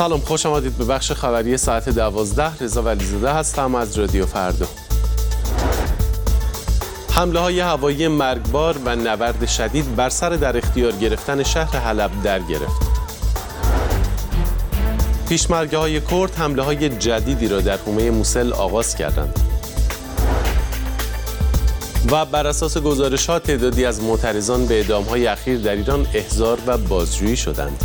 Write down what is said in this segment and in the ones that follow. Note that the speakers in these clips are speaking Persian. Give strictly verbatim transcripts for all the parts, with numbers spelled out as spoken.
سلام، خوش آمدید به بخش خبری ساعت دوازده. رضا ولیزاده هستم از رادیو فردا. حمله های هوایی مرگبار و نبرد شدید بر سر در اختیار گرفتن شهر حلب در گرفت. پیشمرگه های کرد حمله های جدیدی را در حومه موسل آغاز کردند. و بر اساس گزارشات تعدادی از معترضان به اعدام های اخیر در ایران احضار و بازجویی شدند.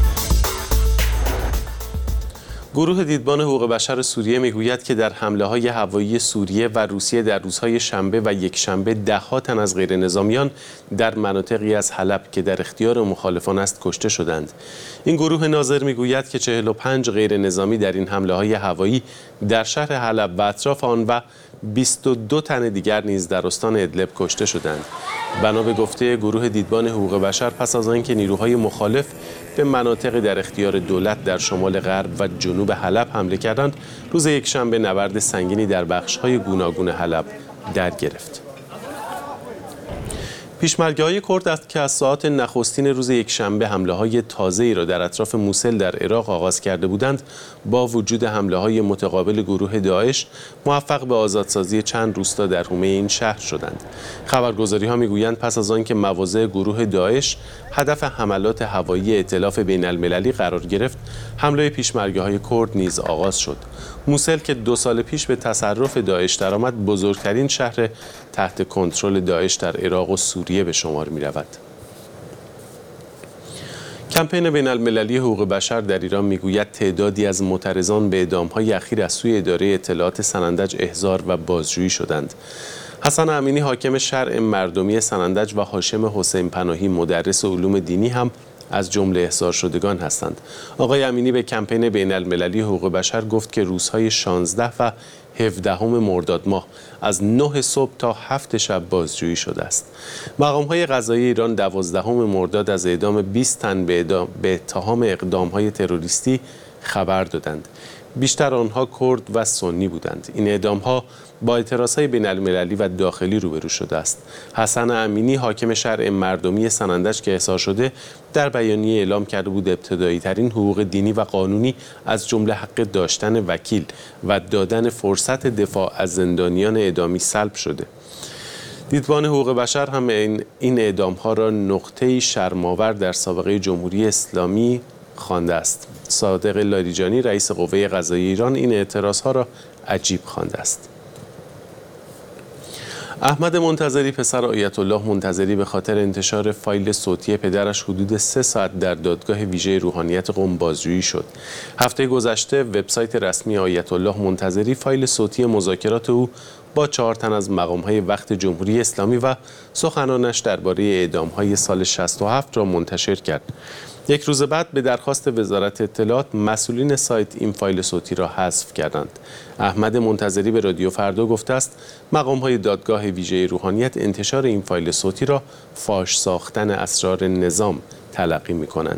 گروه دیدبان حقوق بشر سوریه میگوید که در حمله‌های هوایی سوریه و روسیه در روزهای شنبه و یکشنبه ده‌ها تن از غیرنظامیان در مناطقی از حلب که در اختیار مخالفان است کشته شدند. این گروه ناظر میگوید که چهل و پنج غیرنظامی در این حمله‌های هوایی در شهر حلب و اطراف آن و بیست و دو تن دیگر نیز در استان ادلب کشته شدند. بنا به گفته گروه دیدبان حقوق بشر، پس از آنکه نیروهای مخالف به مناطق در اختیار دولت در شمال غرب و جنوب حلب حمله کردند، روز یکشنبه نبرد سنگینی در بخش‌های گوناگون حلب در گرفت. پیشمرگه‌های کرد است که از ساعات نخستین روز یکشنبه حمله‌های تازه‌ای را در اطراف موسل در عراق آغاز کرده بودند، با وجود حمله‌های متقابل گروه داعش موفق به آزادسازی چند روستا در حومه این شهر شدند. خبرگزاری‌ها می‌گویند پس از آنکه مواضع گروه داعش هدف حملات هوایی ائتلاف بین‌المللی قرار گرفت، حمله پیشمرگه‌های کرد نیز آغاز شد. موسل که دو سال پیش به تصرف داعش درآمد، بزرگترین شهر تحت کنترل داعش در عراق و سوریه به شمار می‌رود. کمپین بین‌المللی حقوق بشر در ایران میگوید تعدادی از معترضان به اعدام‌های اخیر از سوی اداره اطلاعات سنندج احضار و بازجویی شدند. حسن امینی حاکم شرع مردمی سنندج و هاشم حسین پناهی مدرس علوم دینی هم از جمله احضار شدگان هستند. آقای امینی به کمپین بین‌المللی حقوق بشر گفت که روزهای شانزده و هفدهم مرداد ماه از نه صبح تا هفت شب بازجویی شده است. مقام‌های قضایی ایران دوازدهم مرداد از اعدام بیست تن به اتهام اقدام‌های تروریستی خبر دادند. بیشتر آنها کرد و سنی بودند. این اعدام‌ها با اعتراض‌های بین‌المللی و داخلی روبرو شده است. حسن امینی حاکم شرع مردمی سنندج که احضار شده، در بیانیه اعلام کرده بود ابتدایی ترین حقوق دینی و قانونی از جمله حق داشتن وکیل و دادن فرصت دفاع از زندانیان اعدامی سلب شده. دیدبان حقوق بشر هم این اعدام‌ها را نقطه‌ای شرم‌آور در سابقه جمهوری اسلامی خوانده است. صادق لاریجانی رئیس قوه قضاییه ایران این اعتراضها را عجیب خوانده است. احمد منتظری پسر آیت الله منتظری به خاطر انتشار فایل صوتی پدرش حدود سه ساعت در دادگاه ویژه روحانیت قم بازجویی شد. هفته گذشته وبسایت رسمی آیت الله منتظری فایل صوتی مذاکرات او با چهار تن از مقام‌های وقت جمهوری اسلامی و سخنانش درباره اعدام‌های سال شصت و هفت را منتشر کرد. یک روز بعد به درخواست وزارت اطلاعات مسئولین سایت این فایل صوتی را حذف کردند. احمد منتظری به رادیو فردا گفته است مقام‌های دادگاه ویژه روحانیت انتشار این فایل صوتی را فاش ساختن اسرار نظام تلقی می‌کنند.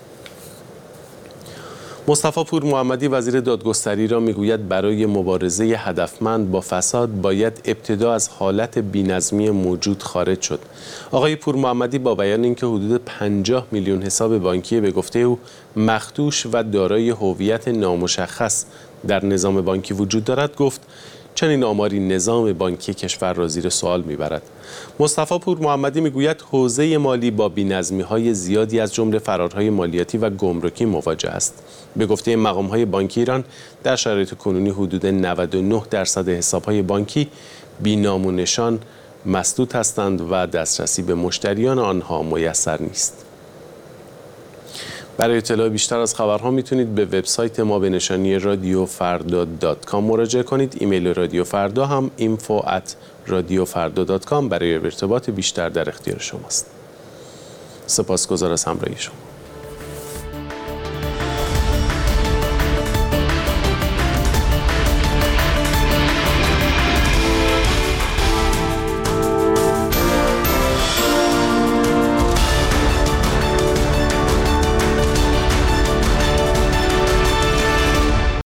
مصطفی پور محمدی وزیر دادگستری را میگوید برای مبارزه هدفمند با فساد باید ابتدا از حالت بی‌نظمی موجود خارج شد. آقای پور محمدی با بیان اینکه حدود پنجاه میلیون حساب بانکی به گفته او مخدوش و دارای هویت نامشخص در نظام بانکی وجود دارد گفت چنین آماری نظام بانکی کشور را زیر سوال میبرد. مصطفی پور محمدی میگوید حوزه مالی با بی‌نظمی‌های زیادی از جمله فرارهای مالیاتی و گمرکی مواجه است. به گفته مقام‌های بانکی ایران در شرایط کنونی حدود نود و نه درصد حساب‌های بانکی بی‌نام و نشان مسدود هستند و دسترسی به مشتریان آنها میسر نیست. برای اطلاع بیشتر از خبرها میتونید به وبسایت ما به نشانی رادیو فردا دات کام مراجعه کنید. ایمیل رادیو فردا هم اینفو ات رادیو فردا دات کام برای ارتباط بیشتر در اختیار شماست. سپاسگزار از همراهی شما.